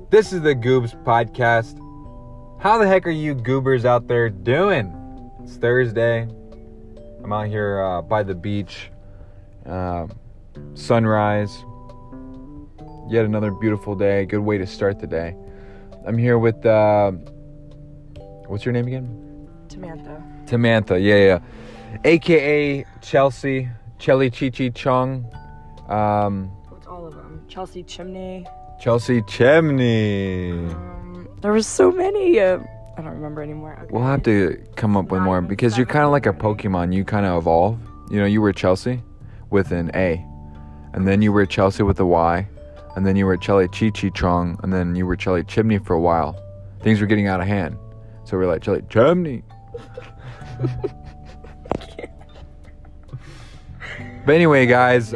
This is the Goobs Podcast. How the heck are you goobers out there doing? It's Thursday. I'm out here by the beach. Sunrise. Yet another beautiful day. Good way to start the day. I'm here with, what's your name again? Tamantha, yeah. AKA Chelsea. Chelly Chichi Chung. What's all of them? Chelsea Chimney. There was so many. I don't remember anymore. Okay. We'll have to come up with more because you're kind of like a Pokemon. You kind of evolve. You know, you were Chelsea with an A. And then you were Chelsea with a Y. And then you were Chelly Chichi Chung. And then you were Chelly Chimney for a while. Things were getting out of hand. So we're like, Chelly Chimney. But anyway, guys,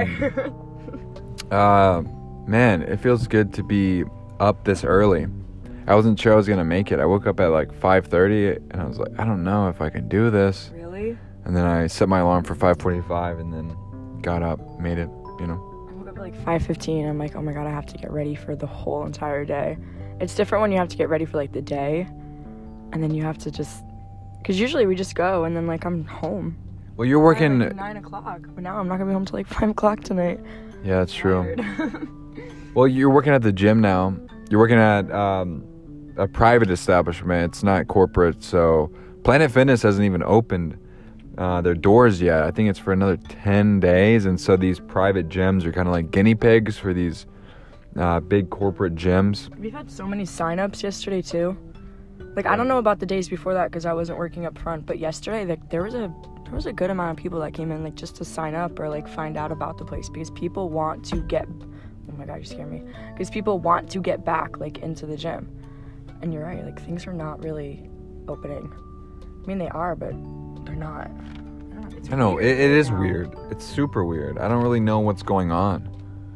man, it feels good to be up this early. I wasn't sure I was gonna make it. I woke up at like 5:30, and I was like, I don't know if I can do this. Really? And then I set my alarm for 5:45, and then got up, made it. You know. I woke up at like 5:15. I'm like, oh my god, I have to get ready for the whole entire day. It's different when you have to get ready for like the day, and then you have to just, because usually we just go, and then like I'm home. Well, you're working at 9 o'clock, but now I'm not gonna be home till like 5 o'clock tonight. Yeah, that's true. Well, you're working at the gym now. You're working at a private establishment. It's not corporate. So Planet Fitness hasn't even opened their doors yet. I think it's for another 10 days. And so these private gyms are kind of like guinea pigs for these big corporate gyms. We've had so many sign-ups yesterday too. Like, I don't know about the days before that because I wasn't working up front. But yesterday, like, there was a good amount of people that came in, like, just to sign up or like find out about the place because people want to get. Oh my god, you scared me. Because people want to get back, like, into the gym. And you're right, like, things are not really opening. I mean, they are, but they're not. I know, it is weird. It's super weird. I don't really know what's going on.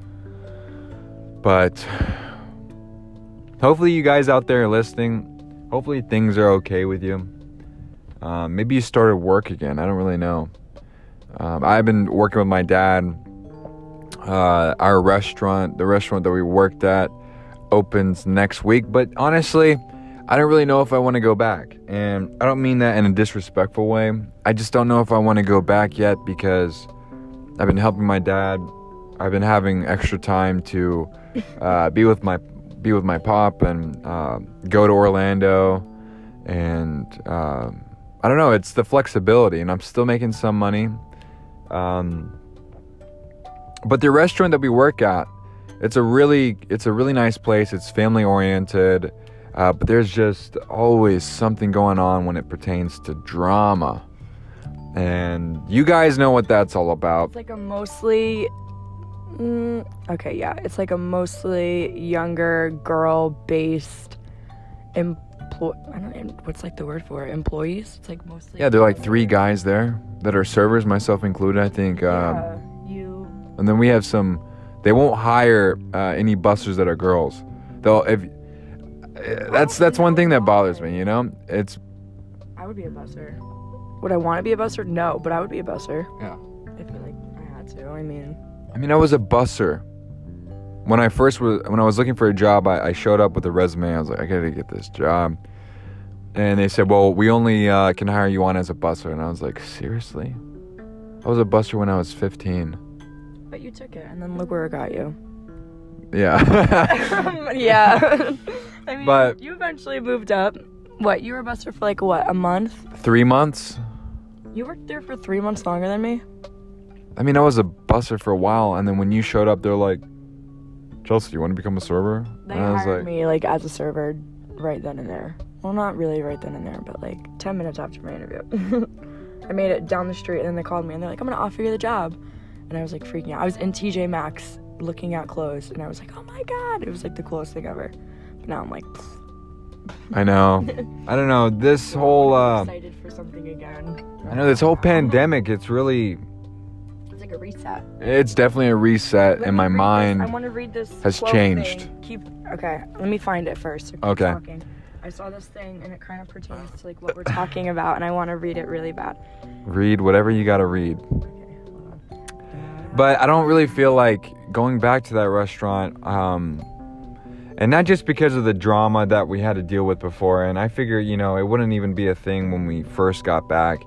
But hopefully you guys out there listening, hopefully things are okay with you. Maybe you started work again. I don't really know. I've been working with my dad. Our restaurant, the restaurant that we worked at, opens next week. But honestly, I don't really know if I want to go back. And I don't mean that in a disrespectful way. I just don't know if I want to go back yet because I've been helping my dad. I've been having extra time to be with my pop and go to Orlando. And I don't know. It's the flexibility, and I'm still making some money. But the restaurant that we work at, it's a really nice place. It's family oriented, but there's just always something going on when it pertains to drama, and you guys know what that's all about. It's like a mostly, it's like a mostly younger girl-based what's like the word for it? Employees? It's like mostly. Yeah, they're like 3 guys there that are servers, myself included. I think. You. And then we have some. They won't hire any bussers that are girls. They'll that's one thing that bothers me. You know, it's. I would be a busser. Would I want to be a busser? No, but I would be a busser. Yeah. If I had to. I mean, I was a busser. When I was looking for a job, I showed up with a resume. I was like, I gotta get this job. And they said, well, we only can hire you on as a busser. And I was like, seriously? I was a busser when I was 15. But you took it, and then look where it got you. Yeah. Yeah. I mean, but you eventually moved up. What, you were a busser for like, what, a month? 3 months. You worked there for 3 months longer than me? I was a busser for a while, and then when you showed up, they're like, Chelsea, you want to become a server? They hired me, like, as a server right then and there. Well, not really right then and there, but, like, 10 minutes after my interview. I made it down the street, and then they called me, and they're like, I'm going to offer you the job. And I was, like, freaking out. I was in TJ Maxx looking at clothes, and I was like, oh, my God. It was, like, the coolest thing ever. But now I'm like, pfft. I know. I don't know. This whole... I'm excited for something again. I know, this whole pandemic, it's really... Like a reset. It's definitely a reset in my mind. I want to read this. Has changed. Okay, let me find it first. Okay. Talking. I saw this thing and it kind of pertains to like what we're talking about, and I want to read it really bad. Read whatever you gotta read. Okay, hold on. But I don't really feel like going back to that restaurant. And not just because of the drama that we had to deal with before. And I figure, you know, it wouldn't even be a thing when we first got back.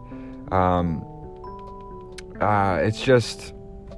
It's just,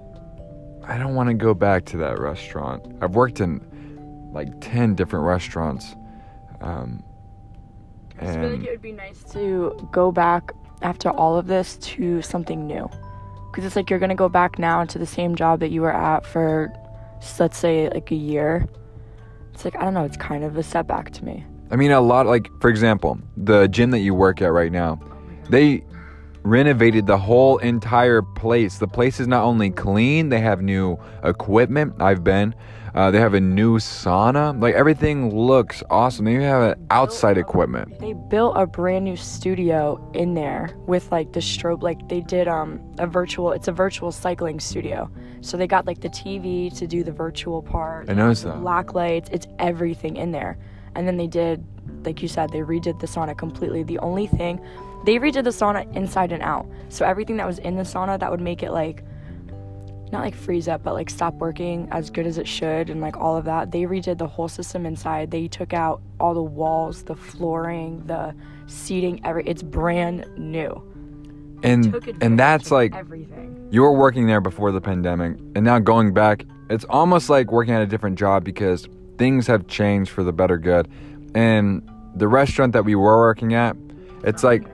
I don't want to go back to that restaurant. I've worked in like 10 different restaurants. I just feel like it would be nice to go back after all of this to something new. Because it's like you're going to go back now into the same job that you were at for, let's say, like a year. It's like, I don't know, it's kind of a setback to me. I mean, a lot, like, for example, the gym that you work at right now, they renovated the whole entire place. The place is not only clean, they have new equipment. I've been. They have a new sauna. Like, everything looks awesome. They even have outside equipment. They built a brand new studio in there with, like, the strobe. Like, they did it's a virtual cycling studio. So they got, like, the TV to do the virtual part. I noticed that. Black lights. It's everything in there. And then they did, like you said, they redid the sauna completely. The only thing, they redid the sauna inside and out. So everything that was in the sauna that would make it, like, not like freeze up, but like stop working as good as it should, and like all of that, they redid the whole system inside. They took out all the walls, the flooring, the seating, it's brand new. And that's like everything. You were working there before the pandemic, and now going back, it's almost like working at a different job because things have changed for the better good. And the restaurant that we were working at, it's like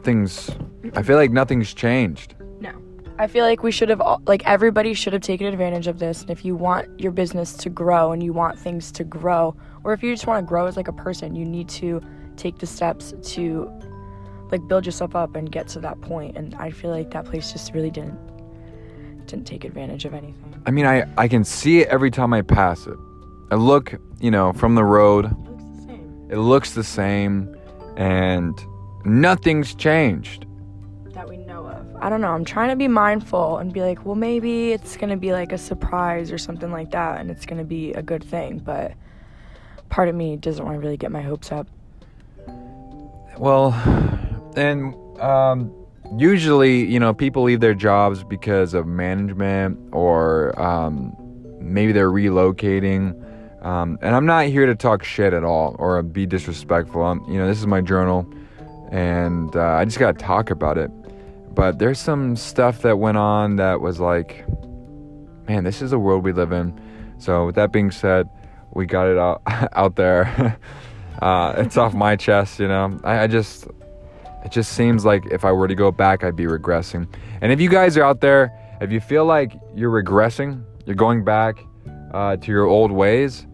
I feel like nothing's changed. I feel like we should have, like, everybody should have taken advantage of this. And if you want your business to grow and you want things to grow, or if you just want to grow as, like, a person, you need to take the steps to, like, build yourself up and get to that point. And I feel like that place just really didn't take advantage of anything. I mean, I can see it every time I pass it. I look, you know, from the road. It looks the same. And nothing's changed. That we know of. I don't know. I'm trying to be mindful and be like, well, maybe it's going to be like a surprise or something like that, and it's going to be a good thing. But part of me doesn't want to really get my hopes up. Well, and usually, you know, people leave their jobs because of management or maybe they're relocating. And I'm not here to talk shit at all or be disrespectful. You know, this is my journal, and I just got to talk about it. But there's some stuff that went on that was like, man, this is the world we live in. So with that being said, we got it out there. It's off my chest, you know. It just seems like if I were to go back, I'd be regressing. And if you guys are out there, if you feel like you're regressing, you're going back to your old ways,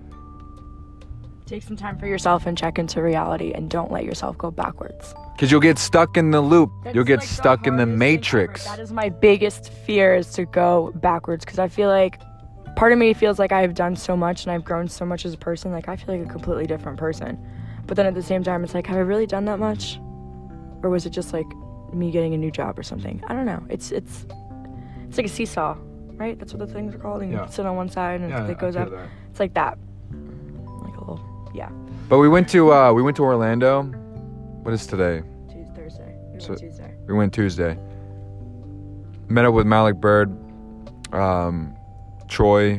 take some time for yourself and check into reality, and don't let yourself go backwards. Because you'll get stuck in the loop. You'll get stuck in the matrix. That is my biggest fear, is to go backwards. Because I feel like part of me feels like I've done so much and I've grown so much as a person. Like, I feel like a completely different person. But then at the same time, it's like, have I really done that much? Or was it just like me getting a new job or something? I don't know. It's like a seesaw, right? That's what the things are called. And you sit on one side and it goes up. It's like that. Like a little, yeah. But we went to Orlando. What is today? Thursday. Tuesday. We went Tuesday. Met up with Malik Bird, Troy.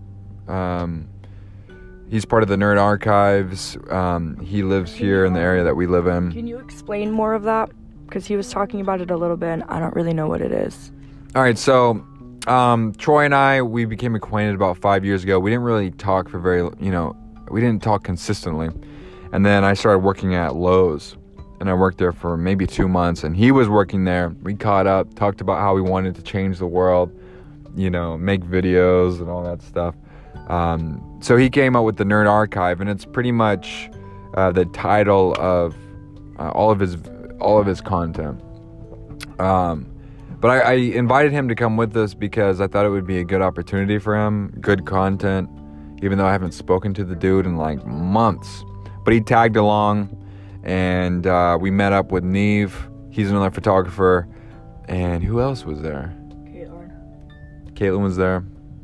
He's part of the Nerd Archives. He lives here in the area that we live in. Can you explain more of that? Because he was talking about it a little bit, and I don't really know what it is. All right, so Troy and we became acquainted about 5 years ago. We didn't really talk for we didn't talk consistently. And then I started working at Lowe's. And I worked there for maybe 2 months, and he was working there. We caught up, talked about how we wanted to change the world, you know, make videos and all that stuff. So he came up with the Nerd Archive, and it's pretty much the title of all of his content. But I invited him to come with us because I thought it would be a good opportunity for him, good content, even though I haven't spoken to the dude in like months. But he tagged along. And we met up with Neve. He's another photographer. And who else was there? Caitlin was there.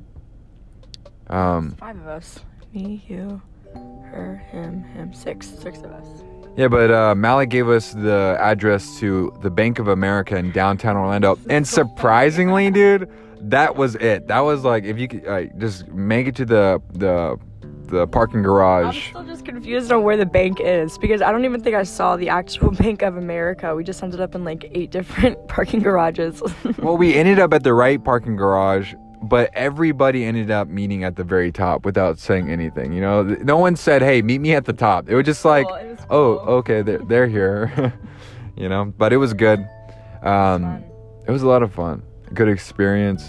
5 of us. Me, you, her, him. 6 of us. Yeah, but Malik gave us the address to the Bank of America in downtown Orlando. And surprisingly, dude, that was it. That was like, if you could just make it to the the parking I'm garage. still just confused on where the bank is because I don't even think I saw the actual Bank of America. We just ended up in like 8 different parking garages. Well, we ended up at the right parking garage, but everybody ended up meeting at the very top without saying anything. You know, no one said, "Hey, meet me at the top." It was just like, Cool, it was "Oh, cool. okay, they're here." You know, but it was good. Fun. It was a lot of fun. Good experience.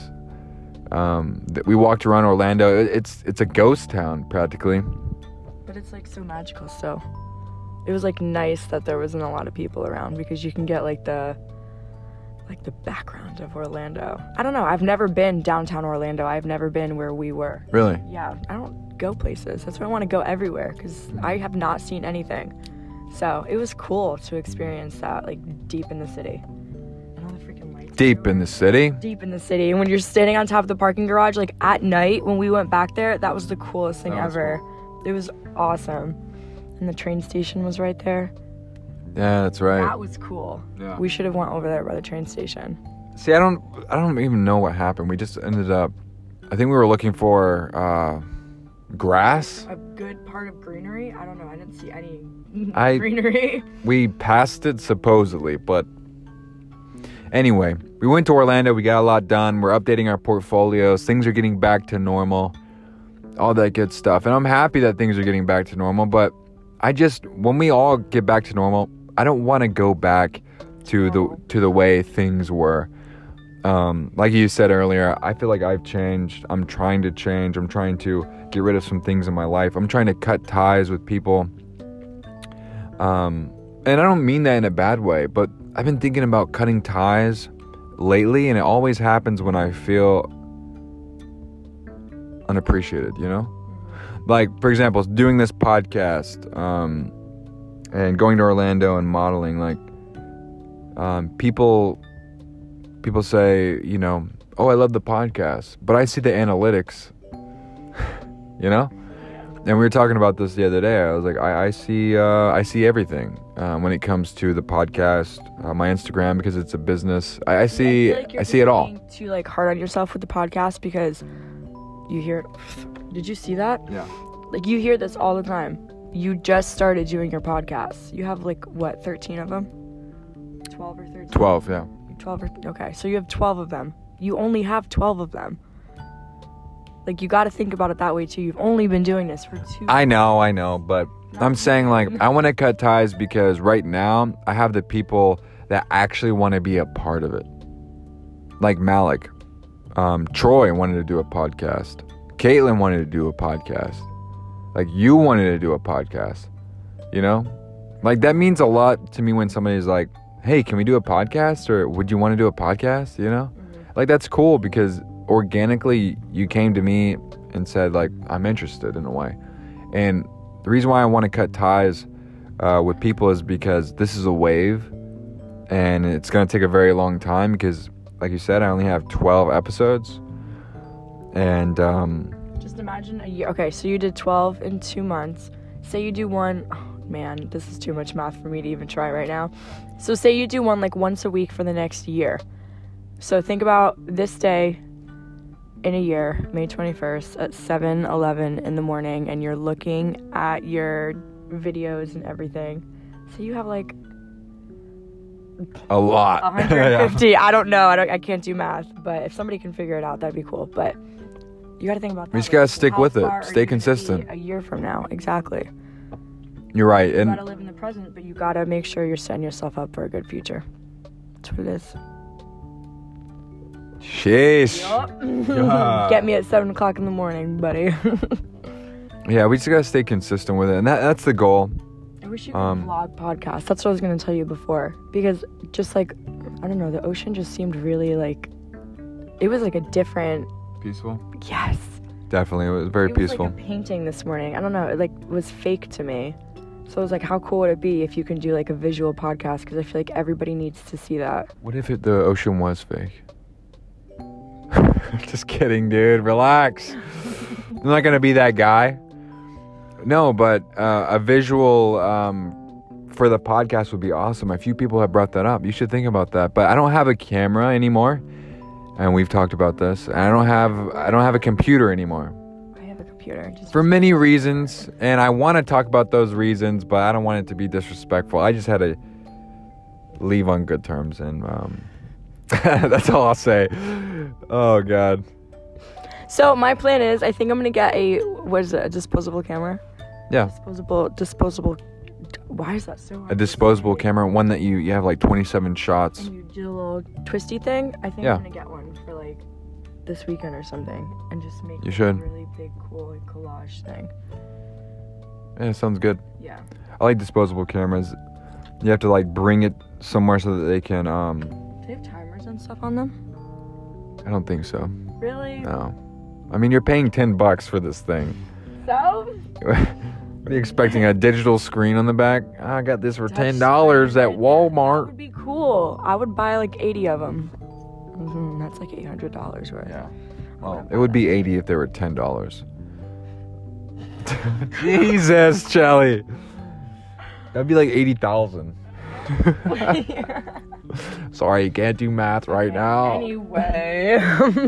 We walked around Orlando. It's a ghost town practically. But it's like so magical still. It was like nice that there wasn't a lot of people around because you can get like the background of Orlando. I don't know. I've never been downtown Orlando. I've never been where we were. Really? Yeah, I don't go places. That's why I want to go everywhere because I have not seen anything. So it was cool to experience that like deep in the city. And all the freaking lights. Deep in the city. Deep in the city. And when you're standing on top of the parking garage, like at night when we went back there, that was the coolest thing That was ever. It was awesome. And the train station was right there. Yeah, that's right. That was cool. Yeah. We should have went over there by the train station. See, I don't even know what happened. We just ended up. I think we were looking for grass. A good part of greenery? I don't know. I didn't see any greenery. We passed it supposedly, but anyway, we went to Orlando. We got a lot done. We're updating our portfolios. Things are getting back to normal. All that good stuff. And I'm happy that things are getting back to normal, but when we all get back to normal, I don't want to go back to the way things were. Like you said earlier, I feel like I've changed. I'm trying to change. I'm trying to get rid of some things in my life. I'm trying to cut ties with people. And I don't mean that in a bad way, but I've been thinking about cutting ties lately, and it always happens when I feel unappreciated, you know? Like, for example, doing this podcast, and going to Orlando and modeling, like, people say, you know, "Oh, I love the podcast," but I see the analytics, you know? And we were talking about this the other day. I was like, I see everything when it comes to the podcast, my Instagram, because it's a business. I see it all. Being too like hard on yourself with the podcast because you hear. Did you see that? Yeah. Like you hear this all the time. You just started doing your podcasts. You have like what, 13 of them? 12 or 13? 12, yeah. 12 or okay. So you have 12 of them. You only have 12 of them. Like, you got to think about it that way, too. You've only been doing this for 2 I know, but I'm saying, like, I want to cut ties because right now I have the people that actually want to be a part of it. Like Malik. Troy wanted to do a podcast. Caitlin wanted to do a podcast. Like, you wanted to do a podcast. You know? Like, that means a lot to me when somebody's like, "Hey, can we do a podcast?" Or, "Would you want to do a podcast?" You know? Mm-hmm. Like, that's cool because organically you came to me and said, like, I'm interested in a way. And the reason why I want to cut ties with people is because this is a wave and it's going to take a very long time because, like you said, I only have 12 episodes. And just imagine a year. Okay, so you did 12 in 2 months. Say you do one. Oh, man, this is too much math for me to even try right now. So say you do one like once a week for the next year. So think about this day in a year, May 21st at 7:11 in the morning, and you're looking at your videos and everything. So you have like a lot. 150. I don't know. I can't do math, but if somebody can figure it out, that'd be cool. But you got to think about that. We just got to stick How with it. far are Stay you gonna consistent. be a year from now, exactly. You're right. You And gotta live in the present, but you gotta make sure you're setting yourself up for a good future. That's what it is. sheesh. God. Get me at 7 o'clock in the morning, buddy. Yeah, we just got to stay consistent with it. And that's the goal. I wish you could vlog podcast. That's what I was gonna tell you before. Because just like, I don't know, the ocean just seemed really like, it was like a different, Peaceful? yes. Definitely. It was very peaceful. It was like a painting this morning. I don't know, it like was fake to me. So I was like, how cool would it be if you can do like a visual podcast? Because I feel like everybody needs to see that. What if the ocean was fake? Just kidding, dude. Relax. I'm not going to be that guy. No, but a visual for the podcast would be awesome. A few people have brought that up. You should think about that. But I don't have a camera anymore. And we've talked about this. And I don't have a computer anymore. I have a computer. computer. Just for many reasons, and I want to talk about those reasons, but I don't want it to be disrespectful. I just had to leave on good terms, and that's all I'll say. Oh God. So my plan is, I think I'm gonna get a disposable camera? Yeah. Disposable. Why is that so hard? A disposable camera, one that you have like 27 shots. And you do a little twisty thing. I think Yeah. I'm gonna get one for like this weekend or something, and just make You should. a really big, cool like, collage thing. Yeah, sounds good. Yeah. I like disposable cameras. You have to like bring it somewhere so that they can. Do they have timers and stuff on them? I don't think so. Really? No. I mean, you're paying $10 for this thing. So? What are you expecting? A digital screen on the back? I got this for $10 at That Walmart. would be cool. I would buy like 80 of them. That's like $800 worth. Yeah. Well, it would be 80 if they were $10. Jesus, Charlie. That'd be like 80,000. Sorry, you can't do math right now. Anyway.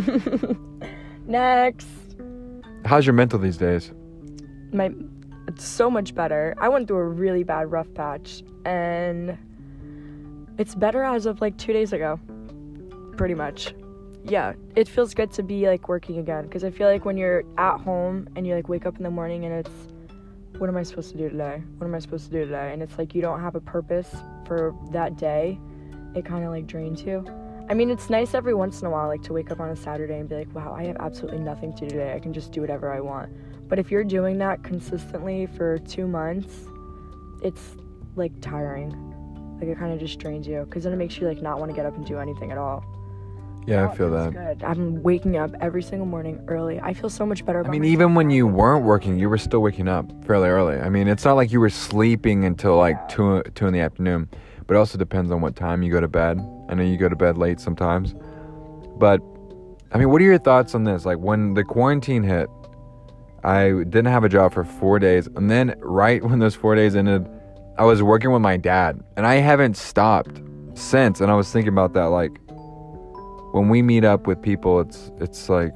Next. How's your mental these days? It's so much better. I went through a really bad rough patch, and it's better as of like 2 days ago. Pretty much. Yeah, it feels good to be like working again, because I feel like when you're at home and you like wake up in the morning and it's, what am I supposed to do today? What am I supposed to do today? And it's like you don't have a purpose for that day. It kind of like drains you. I mean, it's nice every once in a while, like to wake up on a Saturday and be like, wow, I have absolutely nothing to do today. I can just do whatever I want. But if you're doing that consistently for 2 months, it's like tiring. Like it kind of just drains you, because then it makes you like not want to get up and do anything at all. Yeah, Now I feel it feels that. good. I'm waking up every single morning early. I feel so much better I about mean, myself even when now. you weren't working, you were still waking up fairly early. I mean, it's not like you were sleeping until like 2 in the afternoon. But it also depends on what time you go to bed. I know you go to bed late sometimes. But, I mean, what are your thoughts on this? Like, when the quarantine hit, I didn't have a job for 4 days. And then right when those 4 days ended, I was working with my dad. And I haven't stopped since. And I was thinking about that, like, when we meet up with people, it's like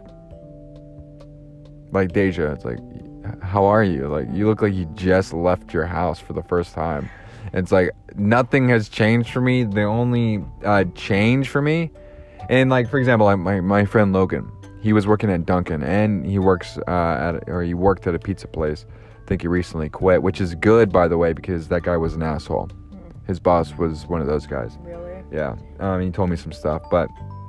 Deja, it's like, how are you? Like, you look like you just left your house for the first time. It's like, nothing has changed for me. The only change for me, and like, for example, like my friend Logan, he was working at Dunkin', and he worked at a pizza place. I think he recently quit, which is good, by the way, because that guy was an asshole. His boss was one of those guys. Really? Yeah. He told me some stuff, but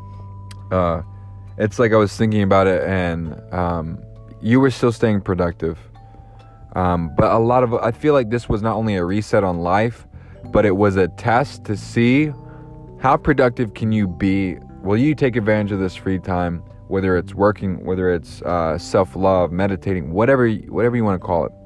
it's like I was thinking about it, and you were still staying productive. But I feel like this was not only a reset on life, but it was a test to see how productive can you be. Will you take advantage of this free time, whether it's working, whether it's self-love, meditating, whatever you want to call it.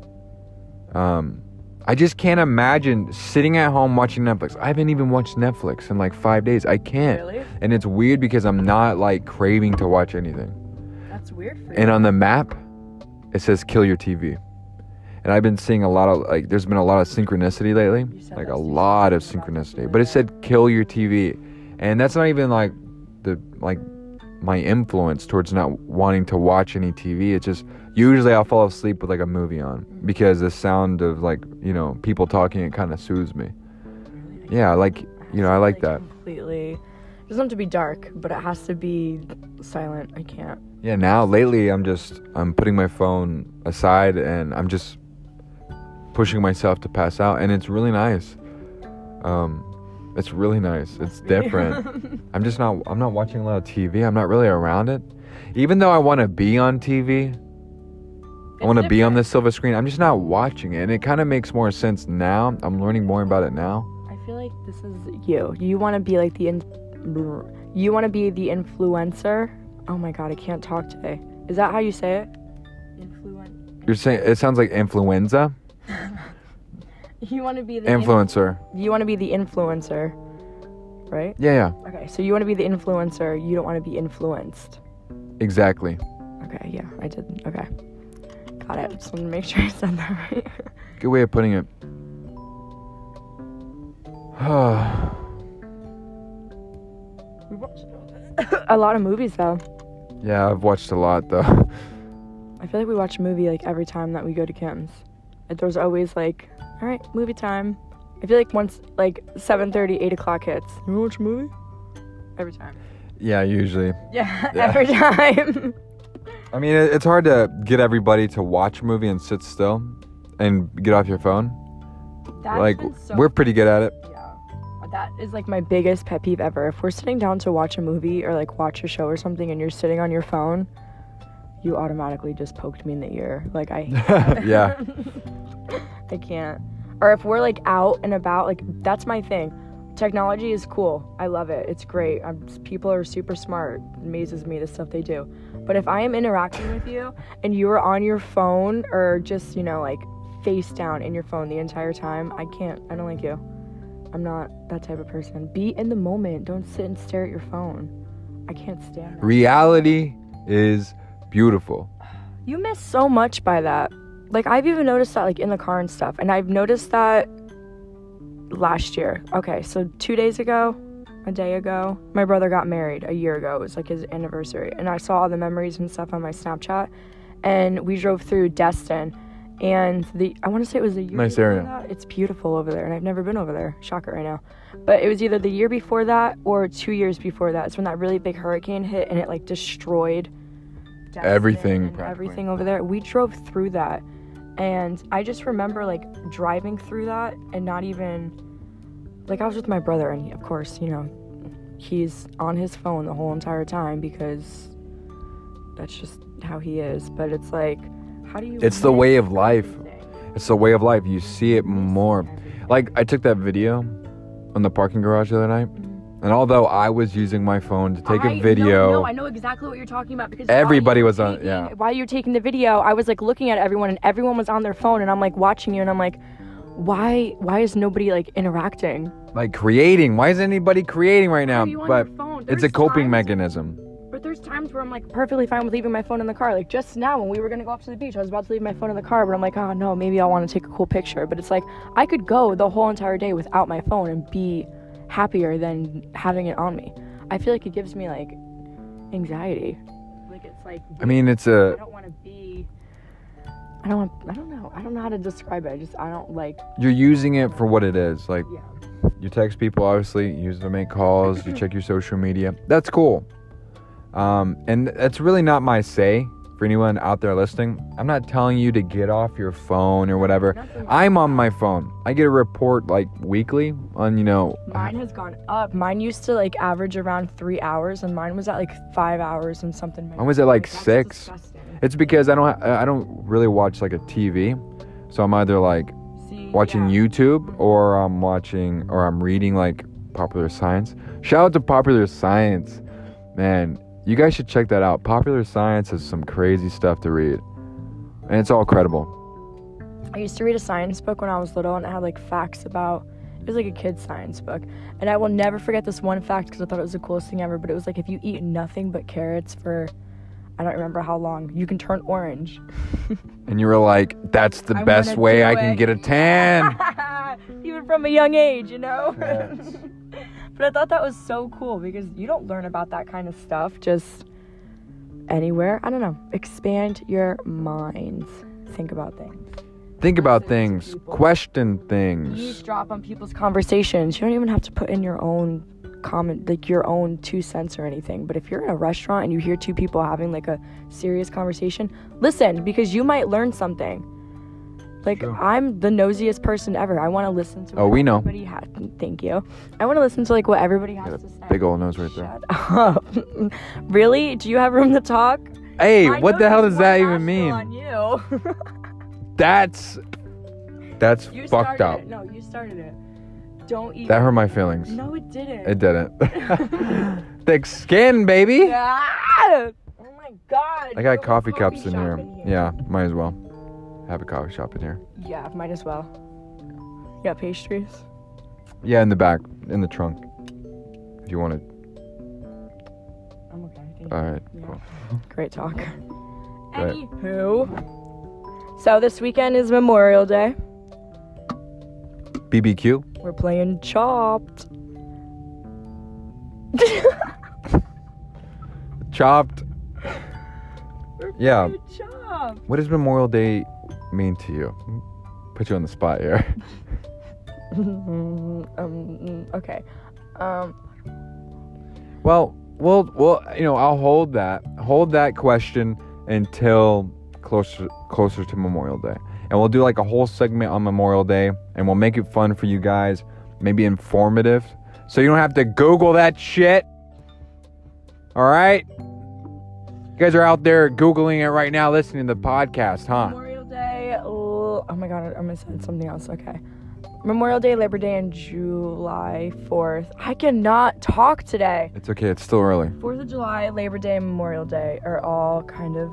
I just can't imagine sitting at home watching Netflix. I haven't even watched Netflix in like 5 days. I can't. Really? And it's weird because I'm not like craving to watch anything. That's weird for you. And on the map, it says kill your TV. And I've been seeing a lot of, like, there's been a lot of synchronicity lately. Like a lot of synchronicity. But it said kill your TV. And that's not even like my influence towards not wanting to watch any TV. It's just, usually I'll fall asleep with like a movie on, because the sound of like, people talking, it kind of soothes me. Yeah, like, I like that. Completely. It doesn't have to be dark, but it has to be silent. I can't. Yeah, now lately I'm putting my phone aside and I'm just pushing myself to pass out, and it's really nice. It's really nice. It's different. I'm not watching a lot of TV. I'm not really around it. Even though I want to be on TV, I want to be on the silver screen, I'm just not watching it. And it kind of makes more sense now. I'm learning more about it now. I feel like this is you. You want to be like the influencer. Oh my god, I can't talk today. Is that how you say it? You're saying it sounds like influenza? You want to be the influencer. You want to be the influencer, right? Yeah. Okay, so you want to be the influencer. You don't want to be influenced. Exactly. Okay, yeah, I did. Okay, got it. Just wanted to make sure I said that right. Good way of putting it. We watched a lot of movies though. Yeah, I've watched a lot though. I feel like we watch a movie like every time that we go to Kim's. There's always like, all right, movie time. I feel like once like 7:30, 8 o'clock hits, you wanna watch a movie? Every time. Yeah, usually. Yeah. Every time. I mean, it's hard to get everybody to watch a movie and sit still and get off your phone. That's like, been so we're pretty good at it. Yeah. That is like my biggest pet peeve ever. If we're sitting down to watch a movie or like watch a show or something and you're sitting on your phone, you automatically just poked me in the ear. Like, I hate that. Yeah. I can't. Or if we're like out and about, like, that's my thing. Technology is cool. I love it. It's great. People are super smart. It amazes me the stuff they do. But if I am interacting with you and you are on your phone or just, you know, like face down in your phone the entire time, I don't like you. I'm not that type of person. Be in the moment. Don't sit and stare at your phone. I can't stand that. Reality is beautiful. You miss so much by that. Like, I've even noticed that, like, in the car and stuff. And I've noticed that last year. Okay, so 2 days ago, a day ago, my brother got married a year ago. It was, like, his anniversary. And I saw all the memories and stuff on my Snapchat. And we drove through Destin. And I want to say it was the year nice before area. that. It's beautiful over there. And I've never been over there. Shocker right now. But it was either the year before that or 2 years before that. It's when that really big hurricane hit and it, like, destroyed Destin Everything, and practically. everything over there. We drove through that. And I just remember, like, driving through that and not even, like, I was with my brother, and of course, you know, he's on his phone the whole entire time because that's just how he is. But it's like, how do you... It's the way of life. everything? It's the way of life. You see it more. Like, I took that video on the parking garage the other night. And although I was using my phone to take a video... No, I know exactly what you're talking about because everybody was on... Yeah. While you were taking the video, I was, like, looking at everyone, and everyone was on their phone, and I'm, like, watching you, and I'm, like, why is nobody, like, interacting? Like, creating. Why isn't anybody creating right now? Why are you on But your phone? it's a There's coping times- mechanism. But there's times where I'm, like, perfectly fine with leaving my phone in the car. Like, just now when we were going to go up to the beach, I was about to leave my phone in the car, but I'm like, oh, no, maybe I want to take a cool picture. But it's like, I could go the whole entire day without my phone and be happier than having it on me. I feel like it gives me, like, anxiety. Like, it's like... I mean, it's I a... don't want to be... I don't know. I don't know how to describe it. I don't like... You're using it for what it is. Like, Yeah. you text people, obviously. You use it to make calls. You check your social media. That's cool. And that's really not my say for anyone out there listening. I'm not telling you to get off your phone or whatever. Nothing. I'm on my phone. I get a report like weekly on, you know, Mine has gone up. Mine used to, like, average around 3 hours, and mine was at, like, 5 hours and something. I was at, like, That's 6. disgusting. It's because I don't really watch like a TV. So I'm either like See, watching yeah. YouTube or I'm reading like Popular Science. Shout out to Popular Science. Man, you guys should check that out. Popular Science has some crazy stuff to read. And it's all credible. I used to read a science book when I was little, and it had, like, facts about... It was, like, a kid's science book. And I will never forget this one fact because I thought it was the coolest thing ever. But it was, like, if you eat nothing but carrots for... I don't remember how long. You can turn orange. And you were like, that's the I'm best gonna way do I can it. get a tan. Even from a young age, you know? Yes. But I thought that was so cool because you don't learn about that kind of stuff just anywhere. I don't know. Expand your minds. Think about things. Think about Listen to things. people. Question things. Eavesdrop on people's conversations. You don't even have to put in your own comment, like your own 2 cents or anything. But if you're in a restaurant and you hear 2 people having like a serious conversation, listen, because you might learn something. Like, True. I'm the nosiest person ever. I want to listen to Oh, we know. everybody has. Thank you. I want to listen to, like, what everybody has Got to say. a big old nose right there. Shut up. Really? Do you have room to talk? Hey, I what the hell noticed does that one even mean? nostril on you. That's You fucked started up. it. No, you started it. Don't even. That hurt my feelings. No, it didn't. It didn't. Thick skin, baby. Ah! Oh my god. I got You have a coffee cups in shop here. Yeah, might as well have a coffee shop in here. Yeah, might as well. You got pastries? Yeah, in the back, in the trunk. If you want it. I'm okay. Thank All right. Yeah. Cool. Great talk. Great. Anywho. So this weekend is Memorial Day. BBQ. We're playing Chopped. Chopped. Yeah. Good job. What does Memorial Day mean to you? Put you on the spot here. Okay. Well, I'll hold that question until closer to Memorial Day. And we'll do like a whole segment on Memorial Day, and we'll make it fun for you guys, maybe informative, so you don't have to Google that shit. All right? You guys are out there Googling it right now, listening to the podcast, huh? Memorial Day. Oh my God, I said something else. Okay. Memorial Day, Labor Day, and July 4th. I cannot talk today. It's okay. It's still early. 4th of July, Labor Day, and Memorial Day are all kind of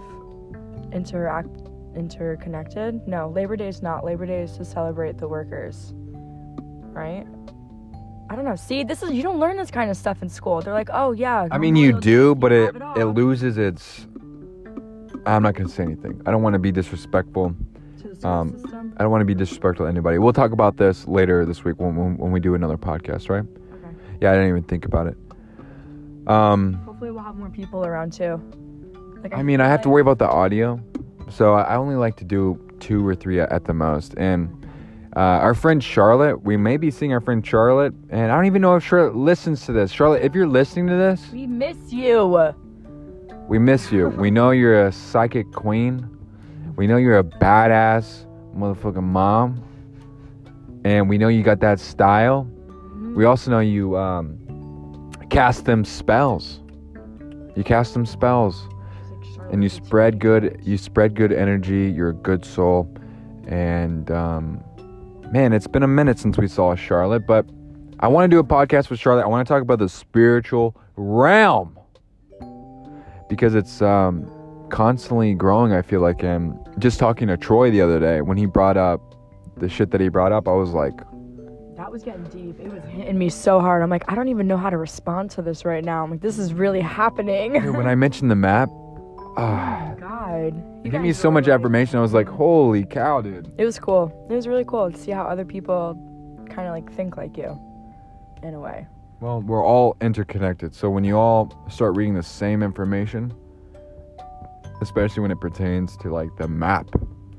interconnected. No, Labor Day is not. Labor Day is to celebrate the workers, right? I don't know. See, you don't learn this kind of stuff in school. They're like, oh yeah. I mean, you do, but it loses its. I'm not gonna say anything. I don't want to be disrespectful. To the school system. I don't want to be disrespectful to anybody. We'll talk about this later this week when we do another podcast, right? Okay. Yeah, I didn't even think about it. Hopefully we'll have more people around too. I mean, I have to worry about the audio, so I only like to do 2 or 3 at the most. And our friend Charlotte, we may be seeing our friend Charlotte, and I don't even know if Charlotte listens to this. Charlotte, if you're listening to this, we miss you. We miss you. We know you're a psychic queen. We know you're a badass motherfucking mom. And we know you got that style. We also know you cast them spells. You cast them spells. And you spread good energy. You're a good soul. And man, it's been a minute since we saw Charlotte, but I want to do a podcast with Charlotte. I want to talk about the spiritual realm, because it's constantly growing, I feel like. And just talking to Troy the other day, when he brought up the shit that he brought up, I was like, that was getting deep. It was hitting me so hard. I'm like, I don't even know how to respond to this right now. I'm like, this is really happening. Dude, when I mentioned the map, oh my God. It gave me so much affirmation. I was like, holy cow, dude. It was cool. It was really cool to see how other people kind of like think like you, in a way. Well, we're all interconnected. So when you all start reading the same information, especially when it pertains to like the map,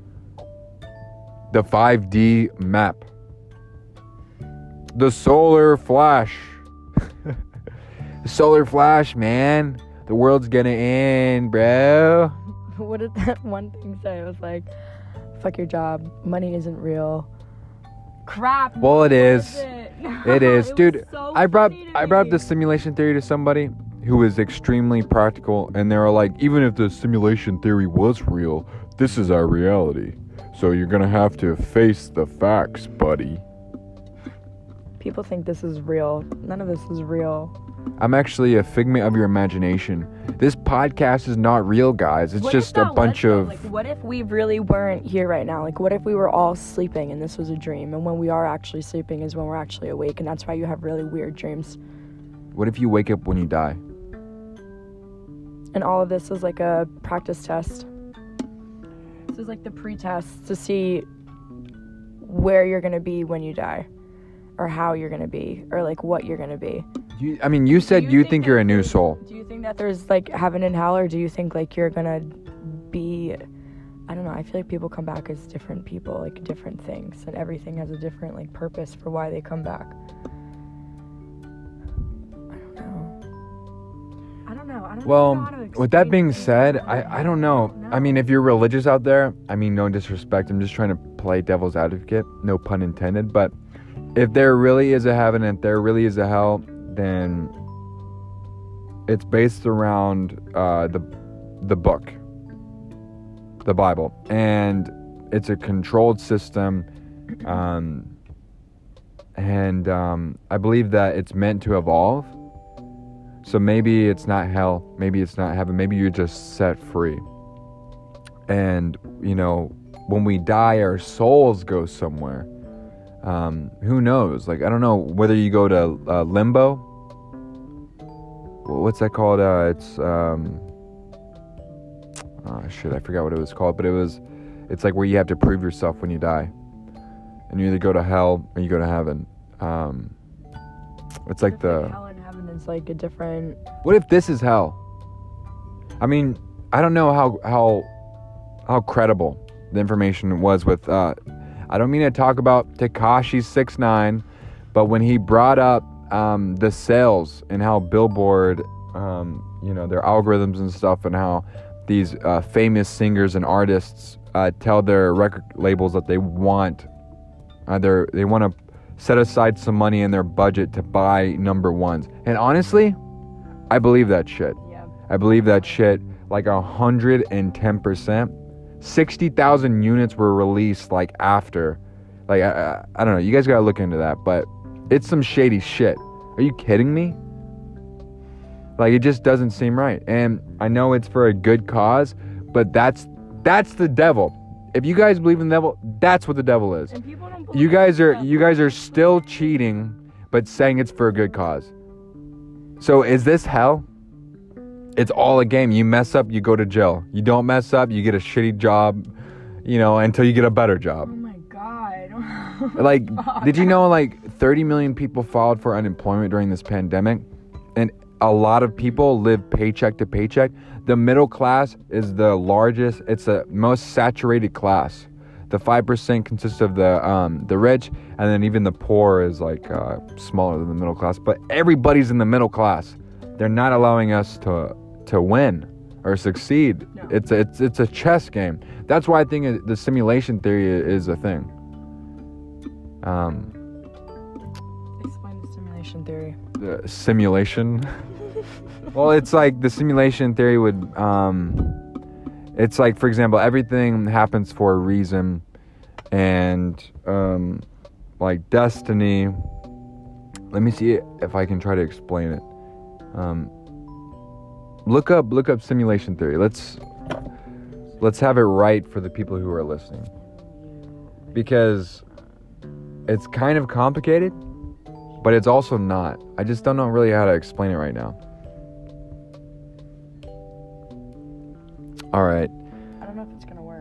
the 5D map, the solar flash, the solar flash, man, the world's gonna end, bro. What did that one thing say? It was like, fuck your job, money isn't real. Crap. Well, it is. It is. Dude, so I brought up the simulation theory to somebody who was extremely practical, and they were like, even if the simulation theory was real, this is our reality. So you're gonna have to face the facts, buddy. People think this is real. None of this is real. I'm actually a figment of your imagination. This podcast is not real, guys. It's just a bunch of... Like, what if we really weren't here right now? Like, what if we were all sleeping and this was a dream? And when we are actually sleeping is when we're actually awake. And that's why you have really weird dreams. What if you wake up when you die? And all of this is like a practice test. This is like the pre-test to see where you're going to be when you die. Or how you're going to be. Or like what you're going to be. You said you think you're a new soul. Do you think that there's like heaven and hell, or do you think like you're gonna be, I don't know, I feel like people come back as different people, like different things, and everything has a different like purpose for why they come back. I don't know. Well, with that being said, I don't know. I mean, if you're religious out there, I mean, no disrespect, I'm just trying to play devil's advocate, no pun intended, but if there really is a heaven and there really is a hell, then it's based around the book, the Bible, and it's a controlled system, and I believe that it's meant to evolve. So maybe it's not hell, maybe it's not heaven, maybe you're just set free. And you know, when we die, our souls go somewhere. Who knows? Like, I don't know whether you go to limbo. What's that called? It's oh shit, I forgot what it was called, but it's like where you have to prove yourself when you die, and you either go to hell or you go to heaven. It's like the hell and heaven is like a different. What if this is hell? I mean, I don't know how credible the information was with, I don't mean to talk about Tekashi 6ix9ine, but when he brought up the sales and how Billboard, their algorithms and stuff, and how these famous singers and artists tell their record labels that they want to set aside some money in their budget to buy number ones. And honestly, I believe that shit. Yeah. I believe that shit like 110%. 60,000 units were released like after. Like, I don't know. You guys gotta look into that. But it's some shady shit. Are you kidding me? Like, it just doesn't seem right. And I know it's for a good cause, but that's the devil. If you guys believe in the devil, that's what the devil is. And people don't believe You guys are still cheating, but saying it's for a good cause. So is this hell? It's all a game. You mess up, you go to jail. You don't mess up, you get a shitty job, until you get a better job. Oh my God. Like, did you know 30 million people filed for unemployment during this pandemic? And a lot of people live paycheck to paycheck. The middle class is the largest. It's the most saturated class. The 5% consists of the rich, and then even the poor is smaller than the middle class. But everybody's in the middle class. They're not allowing us to win or succeed. No. It's a chess game. That's why I think the simulation theory is a thing. Explain the simulation theory. The simulation. Well, it's like the simulation theory would. It's like, for example, everything happens for a reason, and like destiny. Let me see if I can try to explain it. Look up simulation theory. Let's have it right for the people who are listening, because it's kind of complicated, but it's also not. I just don't know really how to explain it right now. All right. I don't know if it's gonna work.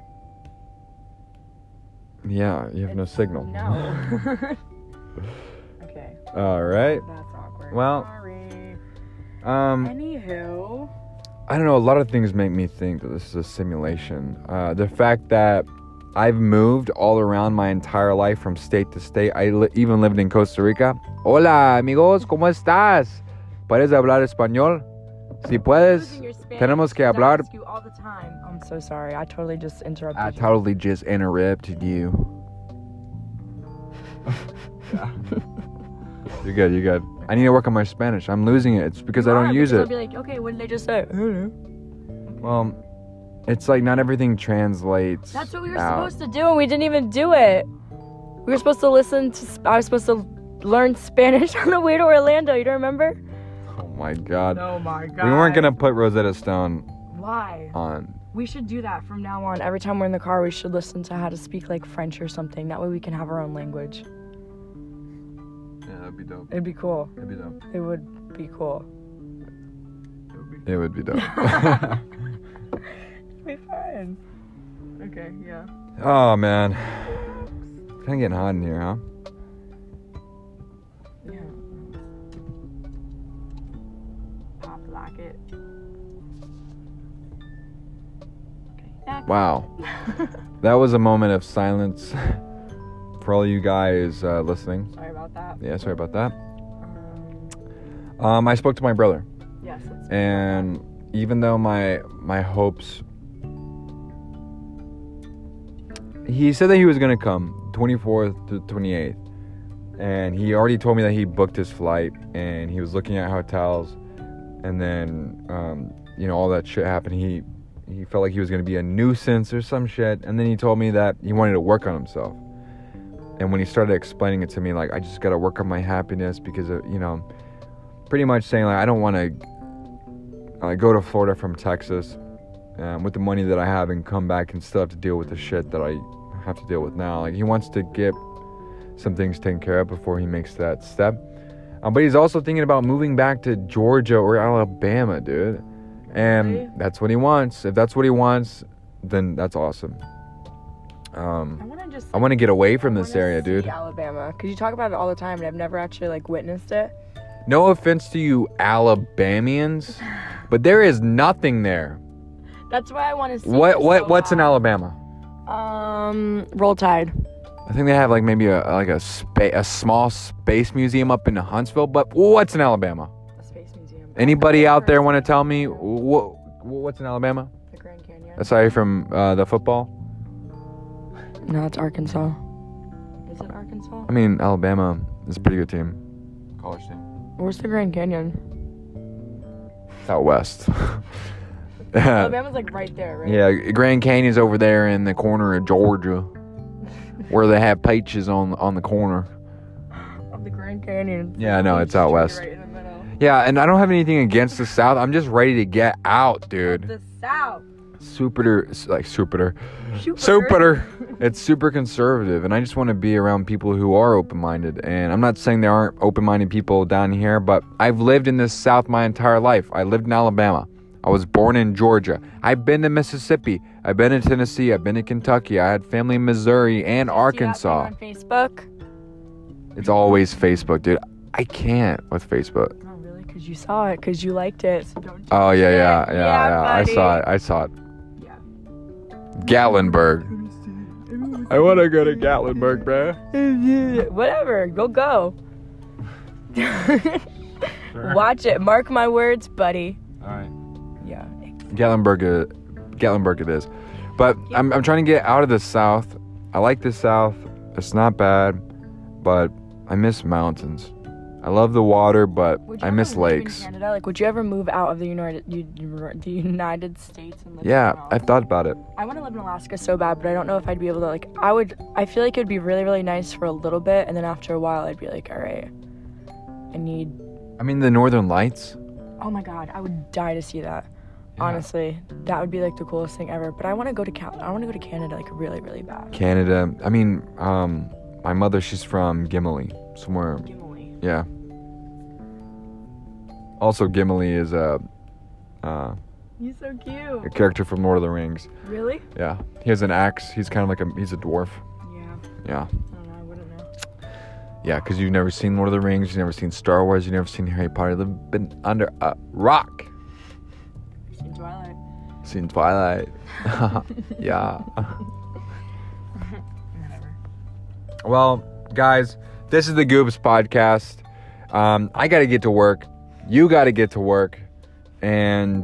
Yeah, you have no signal. No. Okay. All right. That's awkward. Well, Sorry. Anywho, I don't know. A lot of things make me think that this is a simulation. The fact that I've moved all around my entire life from state to state. I even lived in Costa Rica. Hola, amigos, ¿cómo estás? ¿Puedes hablar español? Si puedes, tenemos que hablar. I ask you all the time. I'm so sorry. I totally just interrupted I you. totally just interrupted you. You're good. You're good. I need to work on my Spanish. I'm losing it. It's because I don't use it. I'll be like, okay, what did they just say? I don't know. Well, it's like not everything translates. That's what we were out. supposed to do, and we didn't even do it. We were supposed to listen to. I was supposed to learn Spanish on the way to Orlando. You don't remember? Oh my god. Oh my god. We weren't gonna put Rosetta Stone Why? on. We should do that from now on. Every time we're in the car, we should listen to how to speak like French or something. That way we can have our own language. Yeah, that'd be dope. It'd be cool. It'd be dope. It would be cool. It would be dope. It'd be fun. Okay, yeah. Oh man. Kinda getting hot in here, huh? Yeah. Pop lock it. Okay. Wow. That was a moment of silence for all you guys listening. Sorry about that. Yeah, sorry about that. I spoke to my brother. Yes. Let's And even though my hopes, he said that he was gonna come 24th to 28th, and he already told me that he booked his flight and he was looking at hotels, and then all that shit happened. He felt like he was gonna be a nuisance or some shit, and then he told me that he wanted to work on himself. And when he started explaining it to me, like, I just gotta work on my happiness because of, pretty much saying like I don't want to go to Florida from Texas with the money that I have and come back and still have to deal with the shit that I have to deal with now. Like, he wants to get some things taken care of before he makes that step. But he's also thinking about moving back to Georgia or Alabama, dude. And Really? that's what he wants. If that's what he wants, then that's awesome. I want to get away from this area, dude. Alabama, because you talk about it all the time, and I've never actually like witnessed it. No offense to you Alabamians, but there is nothing there. That's why I want to see. What's in Alabama? Roll Tide. I think they have like maybe a small space museum up in Huntsville. But what's in Alabama? A space museum. Anybody out there want to tell me what's in Alabama? The Grand Canyon. Aside from the football. No, it's Arkansas. Is it Arkansas? I mean, Alabama is a pretty good team. College team. Where's the Grand Canyon? It's out west. Alabama's like right there, right? Yeah, Grand Canyon's over there in the corner of Georgia, where they have peaches on the corner. Of the Grand Canyon. Yeah, no, it's out west. Right in the middle. Yeah, and I don't have anything against the South. I'm just ready to get out, dude. The South. Super. It's super conservative, and I just want to be around people who are open-minded. And I'm not saying there aren't open-minded people down here, but I've lived in this South my entire life. I lived in Alabama. I was born in Georgia. I've been to Mississippi. I've been to Tennessee. I've been to Kentucky. I had family in Missouri and Arkansas. On Facebook? It's always Facebook, dude. I can't with Facebook. Oh, really? Because you saw it. Because you liked it. So don't do Oh, yeah. buddy. I saw it. Yeah. Gatlinburg. I want to go to Gatlinburg, bro. Whatever. Go. Watch it. Mark my words, buddy. All right. Yeah. Gatlinburg it is. But I'm trying to get out of the South. I like the South. It's not bad, but I miss mountains. I love the water, but I miss lakes. In Canada? Like, would you ever move out of the United States and live Yeah, somewhere else? I've thought about it. I want to live in Alaska so bad, but I don't know if I'd be able to. Like, I feel like it would be really, really nice for a little bit, and then after a while, I'd be like, all right, I mean, the Northern Lights. Oh my God, I would die to see that. Yeah. Honestly, that would be like the coolest thing ever. But I want to go to Canada, like really, really bad. Canada. I mean, my mother, she's from Gimli, somewhere. Gimli. Yeah. Also, Gimli is He's so cute. a character from Lord of the Rings. Really? Yeah. He has an axe. He's kind of like he's a dwarf. Yeah. Yeah. I don't know. I wouldn't know. Yeah, because you've never seen Lord of the Rings, you've never seen Star Wars, you've never seen Harry Potter. You've been under a rock. Seen Twilight. Seen Twilight. Yeah. Whatever. Well, guys, this is the Goobs podcast. I got to get to work. You got to get to work. And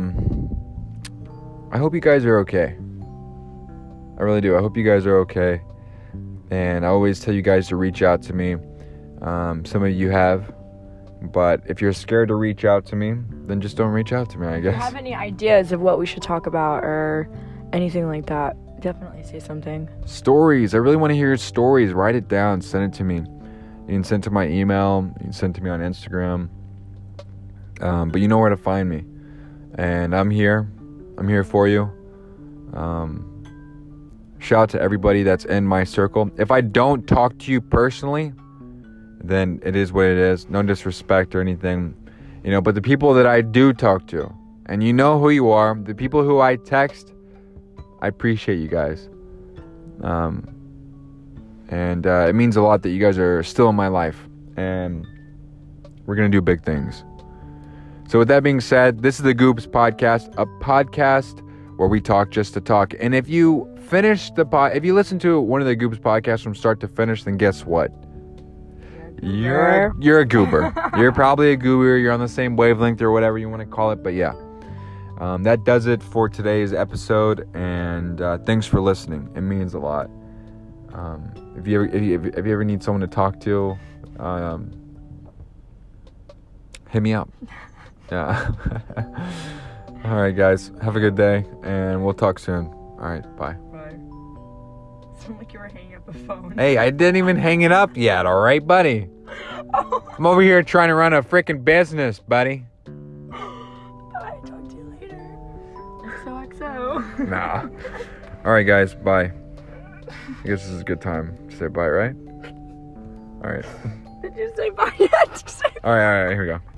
I hope you guys are okay. I really do. I hope you guys are okay. And I always tell you guys to reach out to me. Some of you have. But if you're scared to reach out to me, then just don't reach out to me, I guess. If you have any ideas of what we should talk about or anything like that, definitely say something. Stories. I really want to hear your stories. Write it down. Send it to me. You can send it to my email. You can send it to me on Instagram. But you know where to find me. And I'm here. I'm here for you. Shout out to everybody that's in my circle. If I don't talk to you personally, then it is what it is. No disrespect or anything. But the people that I do talk to, and you know who you are, the people who I text, I appreciate you guys. And it means a lot that you guys are still in my life. And we're going to do big things. So with that being said, this is the Goobs Podcast, a podcast where we talk just to talk. And if you if you listen to one of the Goobs podcasts from start to finish, then guess what? You're a goober. You're probably a goober. You're on the same wavelength or whatever you want to call it. But yeah, that does it for today's episode. And thanks for listening. It means a lot. If you ever need someone to talk to, hit me up. Yeah. All right, guys. Have a good day, and we'll talk soon. All right, bye. Bye. Sound like you were hanging up the phone. Hey, I didn't even hang it up yet, all right, buddy? I'm over here trying to run a freaking business, buddy. Bye. Talk to you later. XOXO. Nah. All right, guys. Bye. I guess this is a good time to say bye, right? All right. Did you say bye yet? All right. Here we go.